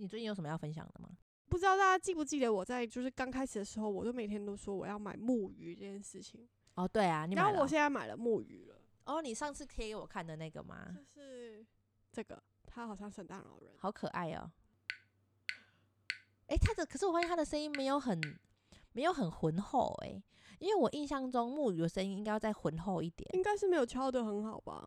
你最近有什么要分享的吗？ 不知道大家记不记得我在就是刚开始的时候，我就每天都说我要买木鱼这件事情。 哦，对啊，你买了然后我现在买了木鱼了。 哦，你上次贴给我看的那个吗？ 就是这个，它好像圣诞老人， 好可爱哦。可是我发现它的声音没有很浑厚因为我印象中木鱼的声音应该要再浑厚一点。 应该是没有敲得很好吧？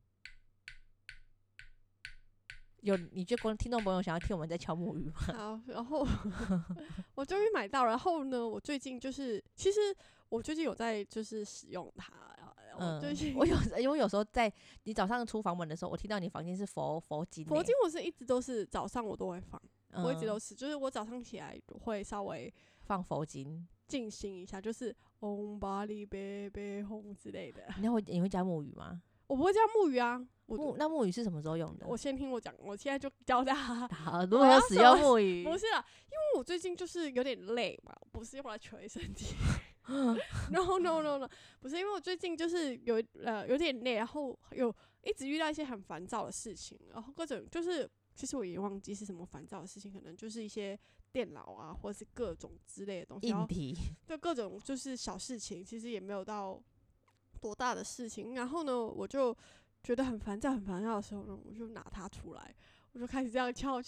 你觉得听众朋友想要听我们在敲木鱼吗？ 好，然后我终于买到，然后呢，我最近就是其实我最近有在就是使用它。我最近因为有时候在你早上出房门的时候，我听到你房间是佛经佛经，我是一直都是早上我都会放，我一直都是，就是我早上起来会稍微放佛经静心一下，就是嗡巴利贝贝吽之类的。 你会加木鱼吗？ 我不会加木鱼啊。 那木鱼是什么时候用的？ 我先听我讲，我现在就教大家好如何使用木鱼。 不是啦，因为我最近就是有点累嘛，不是用来捶身体。No， 不是，因为我最近就是有点累，然后有一直遇到一些很烦躁的事情，然后各种就是其实我也忘记是什么烦躁的事情，可能就是一些电脑啊，或者是各种之类的东西， 硬体， 对各种就是小事情，其实也没有到多大的事情。然后呢，我就觉得很烦躁的时候呢，我就拿它出来，我就开始这样敲。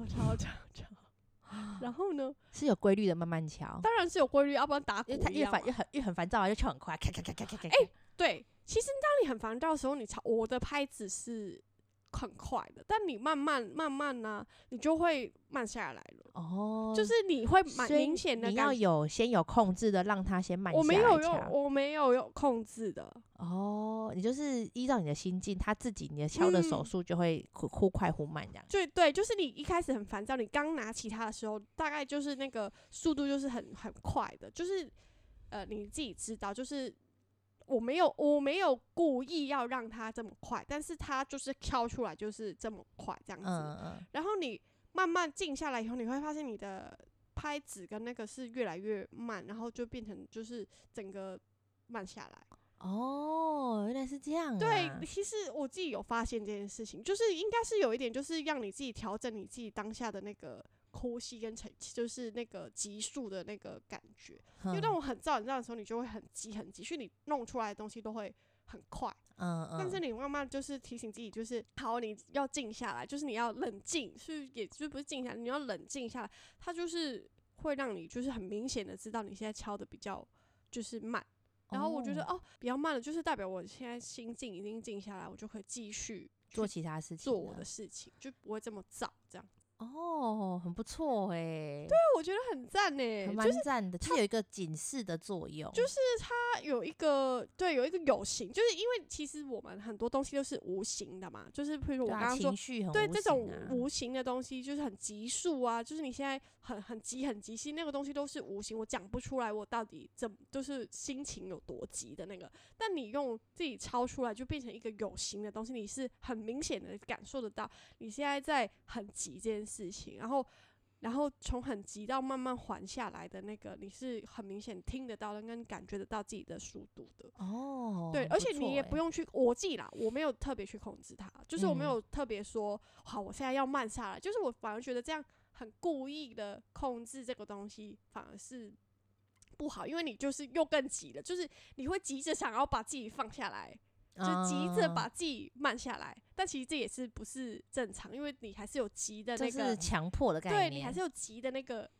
然后呢， 是有规律的慢慢敲， 当然是有规律，要不然打鼓一样嘛。 越很烦躁就敲很快，咔。 对，其实当你很烦躁的时候，你敲我的拍子是很快的，但你慢慢呢，你就会慢下来了。哦，就是你会蛮明显的， 你要先有控制的，让它先慢下来敲。 我没有控制的。 哦，你就是依照你的心境，你的敲的手速就会忽快忽慢这样。 对，就是你一开始很烦躁，你刚拿起它的时候，大概就是那个速度就是很快的，就是你自己知道，就是我没有故意要让它这么快，但是它就是敲出来就是这么快这样子。然后你慢慢静下来以后，你会发现你的拍子跟那个是越来越慢，然后就变成就是整个慢下来。 哦，原来是这样啊。 对，其实我自己有发现这件事情，就是应该是有一点，就是让你自己调整你自己当下的那个呼吸跟就是那个急速的那个感觉。因为当我很躁的时候，你就会很急，所以你弄出来的东西都会很快。但是你慢慢就是提醒自己，就是好，你要静下来，就是你要冷静，也就不是静下来，你要冷静下来。它就是会让你就是很明显的知道你现在敲的比较就是慢。然后我觉得比较慢了，就是代表我现在心境已经静下来，我就可以继续做其他事情， 做我的事情，就不会这么躁这样。 哦，很不错对啊，我觉得很赞蛮赞的，就是有一个警示的作用， 就是它有一个有形，就是因为其实我们很多东西都是无形的嘛，就是譬如我刚刚说， 情绪很无形啊， 对这种无形的东西，就是很急速啊，就是你现在很急，其实那个东西都是无形，我讲不出来我到底就是心情有多急的那个，但你用自己抄出来，就变成一个有形的东西，你是很明显的感受得到你现在在很急这件事情，然后从很急到慢慢缓下来的那个，你是很明显听得到的，跟感觉得到自己的速度的。对，而且你也不用去，我自己啦，我没有特别去控制它，就是我没有特别说，好，我现在要慢下来，就是我反而觉得这样很故意的控制这个东西，反而是不好，因为你就是又更急了，就是你会急着想要把自己放下来。就急着把自己慢下来，但其实这也是不是正常，因为你还是有急的那个， 这是强迫的概念， 对你还是有急的那个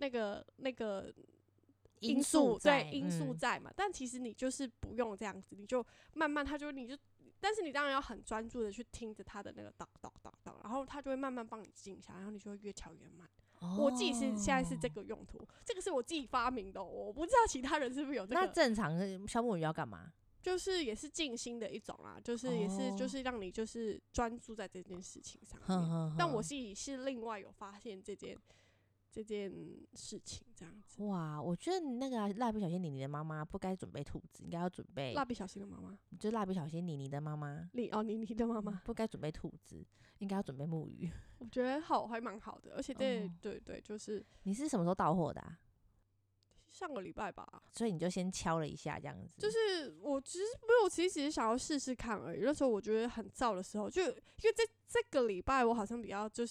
因素在嘛。但其实你就是不用这样子，你就慢慢但是你当然要很专注的去听着他的那个当，然后他就会慢慢帮你静下来，然后你就会越敲越慢。我自己现在是这个用途，这个是我自己发明的，我不知道其他人是不是有这个。 那正常的敲木鱼要干嘛？ 就是也是静心的一种啦，就是也是就是让你就是专注在这件事情上面。但我自己是另外有发现这件事情这样子。 哇，我觉得你那个蜡笔小新妮妮的妈妈不该准备兔子，应该要准备蜡笔小新的妈妈， 就是蜡笔小新妮妮的妈妈。 妮妮的妈妈不该准备兔子，应该要准备木鱼。 我觉得还蛮好的，而且对，就是你是什么时候到货的啊？ 上个礼拜吧， 所以你就先敲了一下这样子。 就是我其实只是想要试试看而已。那时候我觉得很燥的时候，就因为这个礼拜我好像比较就是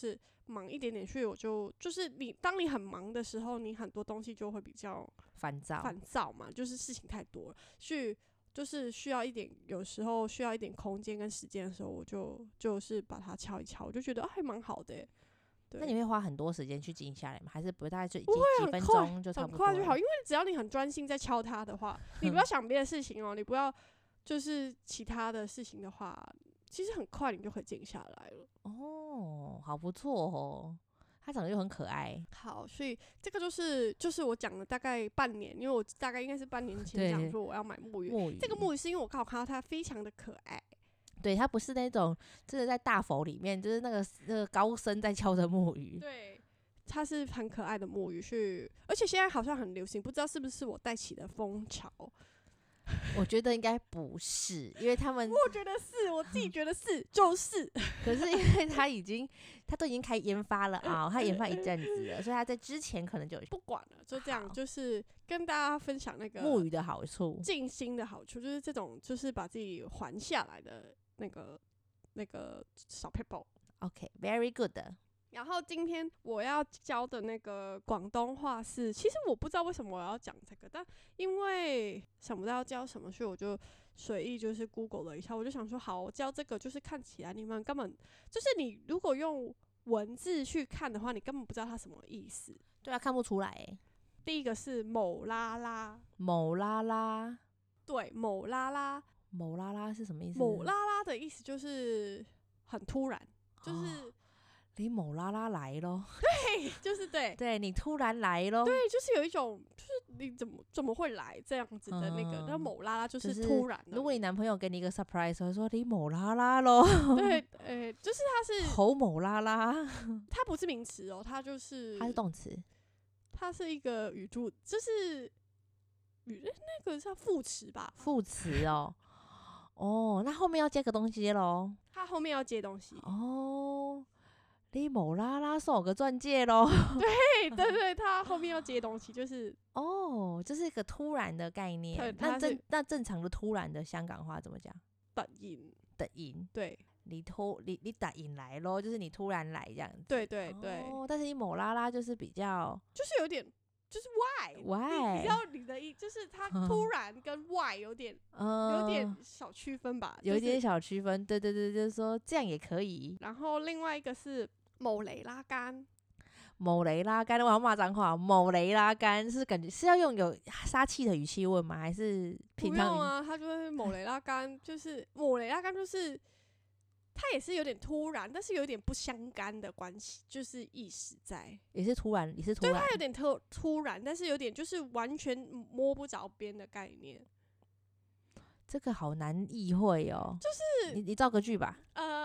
忙一点点，所以我就是当你很忙的时候，你很多东西就会比较烦躁嘛，就是事情太多了，所以就是有时候需要一点空间跟时间的时候，我就是把它敲一敲，我就觉得还蛮好的耶。对， 那你会花很多时间去静下来吗？还是不大概就不会几分钟就差不多了？ 很快就好，因为只要你很专心在敲它的话，你不要想别的事情哦，你不要就是其他的事情的话，其实很快你就可以静下来了。 哦，好不错哦，它长得又很可爱。 好，所以这个就是我讲了大概半年，因为我大概应该是半年前讲说我要买木鱼。这个木鱼是因为我刚好看到它非常的可爱。 对，它不是那种真的在大佛里面，就是那个高僧在敲的木鱼。 对，它是很可爱的木鱼，而且现在好像很流行，不知道是不是我带起的风潮。 我觉得应该不是，因为他们我觉得是，我自己觉得是，就是。 可是因为他都已经开研发了啊，他研发一阵子了，所以他在之前可能就不管了，就这样，就是跟大家分享那个木鱼的好处， 静心的好处，就是这种就是把自己缓下来的那个小 paper。OK，very good。 然后今天我要教的那个广东话是，其实我不知道为什么我要讲这个，但因为想不到要教什么，所以我就随意就是 Google 了一下，我就想说，好，我教这个就是看起来你们根本就是你如果用文字去看的话，你根本不知道它什么意思。 对啊，看不出来欸。 第一个是某拉拉， 某拉拉， 对，某拉拉， 某拉拉是什么意思？ 某拉拉的意思就是很突然，就是你某拉拉来咯。 对，就是对你突然来咯。 对，就是有一种就是你怎么会来这样子的那个，那某拉拉就是突然的。 如果你男朋友给你一个 surprise， 会说你某拉拉咯。 对，就是它是猴某拉拉， 它不是名词哦，它是动词， 它是一个语助，就是那个叫副词吧？ 副词哦。哦，那后面要接个东西咯。 它后面要接东西哦。你某拉拉送我个钻戒咯。 对，它后面要接东西，就是这是一个突然的概念。那正常的突然的香港话怎么讲？ 突然，对， 你突然来咯，就是你突然来这样子。 对。 但是你某拉拉就是比较， 就是有点，就是 why， 你知道你的就是它突然跟 why 有点小区分吧， 有一点小区分。对，就是说这样也可以。 然后另外一个是某雷拉杆， 某雷拉杆，我要骂脏话。某雷拉杆是感觉是要用有杀气的语气问吗？还是平常？ 不用啊，他就是某雷拉杆，就是某雷拉杆，就是他也是有点突然，但是有点不相干的关系，就是意识在， 也是突然。 对，他有点突然，但是有点就是完全摸不着边的概念。 这个好难意会哦。 就是你造个句吧。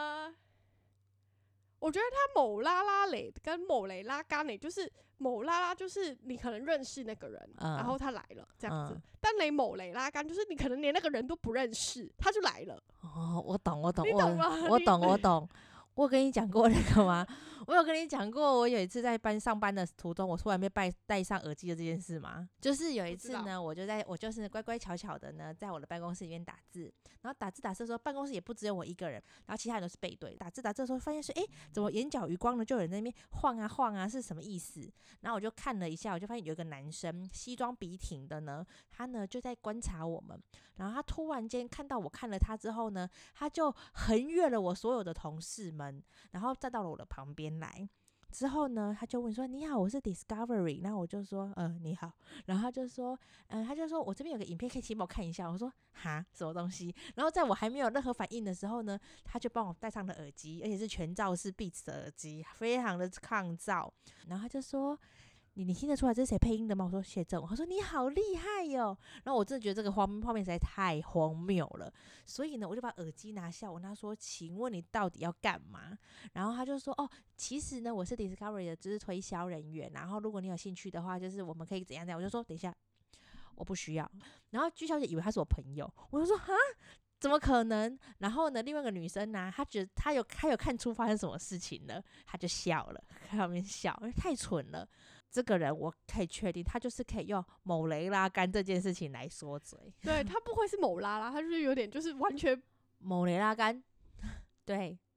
我觉得他某拉拉蕾跟某雷拉杆蕾，就是某拉拉就是你可能认识那个人，然后他来了这样子，但你某雷拉杆就是你可能连那个人都不认识，他就来了。 哦，我懂， 你懂吗？ 我懂。我有跟你讲过那个吗？我有跟你讲过，我有一次在上班的途中，我突然被戴上耳机的这件事吗？就是有一次呢，我就是乖乖巧巧的呢，在我的办公室里面打字，然后打字的时候，办公室也不只有我一个人，然后其他人都是背对。打字的时候发现是，怎么眼角余光呢，就有人在那边晃啊晃啊，是什么意思？然后我就看了一下，我就发现有一个男生西装笔挺的呢，他呢就在观察我们，然后他突然间看到我看了他之后呢，他就横越了我所有的同事们，然后站到了我的旁边来。之后呢，他就问说：“你好，我是 Discovery。”然后我就说：“你好。”然后他就说：“我这边有个影片，可以请我看一下。”我说：“哈，什么东西？”然后在我还没有任何反应的时候呢，他就帮我戴上了耳机，而且是全罩式 Beats 的耳机，非常的抗噪。然后他就说：“你听得出来这是谁配音的吗？”我说：“谢正。”他说：“你好厉害哟！”然后我真的觉得这个画面实在太荒谬了，所以呢，我就把耳机拿下，我跟他说：“请问你到底要干嘛？”然后他就说：“其实呢，我是 Discovery 的就是推销人员，然后如果你有兴趣的话，就是我们可以怎样怎样。”我就说：“等一下，我不需要。”然后居小姐以为他是我朋友，我就说：“哈，怎么可能？”然后呢，另外一个女生呢，她觉得她有看出发生什么事情了，她就笑了，在旁边笑，因为太蠢了。这个人我可以确定，他就是可以用某雷拉杆这件事情来说嘴。 对，他不会是某拉拉，他就是有点就是完全某雷拉杆。对，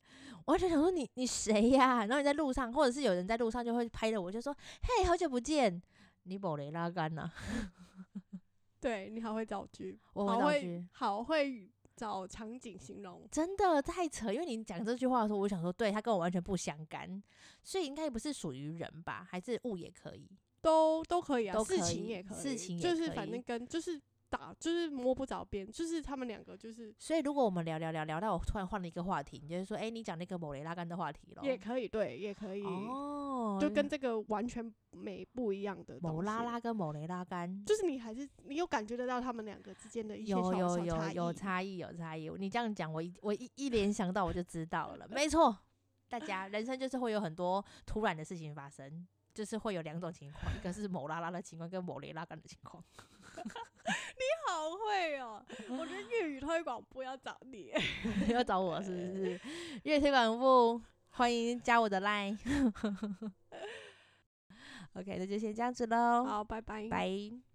我完全想说你谁呀、然后你在路上，或者是有人在路上就会拍了我，就说嘿，好久不见，你某雷拉干呐、 对你好会造句， 我会造句， 好会找场景形容。 真的太扯。因为你讲这句话的时候，我就想说，对他跟我完全不相干，所以应该不是属于人吧，还是物也可以， 都可以啊， 都可以， 事情也可以， 事情也就是可以反正跟就是摸不着边，就是他们两个就是所以如果我们聊到我突然换了一个话题，你就是说，你讲那个某雷拉干的话题咯， 也可以，对，也可以， 哦， 就跟这个完全不一样的东西某拉拉跟某雷拉干， 就是你有感觉得到他们两个之间的一些小差异， 有差异。你这样讲，我一联想到我就知道了，没错。大家人生就是会有很多突然的事情发生，就是会有两种情况，一个是某拉拉的情况，跟某雷拉干的情况。 你好会哦！我觉得粤语推广部要找你， 要找我是不是？粤语推广部欢迎加我的 line。OK， 那就先这样子喽， 好，拜拜， 拜。